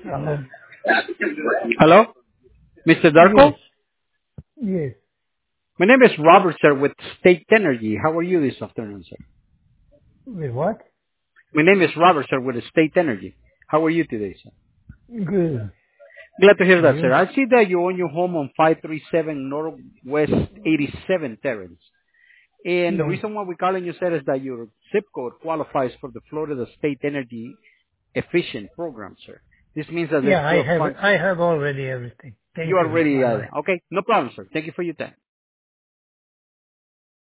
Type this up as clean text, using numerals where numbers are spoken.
Hello? Hello, Mr. Yes, Darko? yes. My name is Robert, sir, with State Energy. How are you this afternoon, sir? With what? My name is Robert, sir, with State Energy. How are you today, sir? Good. Glad to hear And that, sir. you? I see that you own your home on 537 Northwest 87 Terrace. And the Yes. reason why we're calling you, sir, is that your zip code qualifies for the Florida State Energy Efficient Program, sir. This means that there's Yeah, still fund. I have already everything. You Thank are you. ready. Bye bye. Okay, no problem, sir. Thank you for your time.